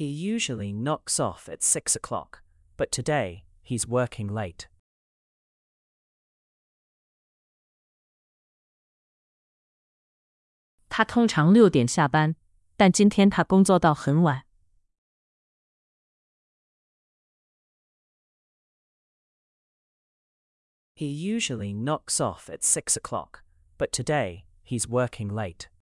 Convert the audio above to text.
He usually knocks off at 6 o'clock, but today he's working late. 他通常6点下班，但今天他工作到很晚。 He usually knocks off at 6 o'clock, but today he's working late.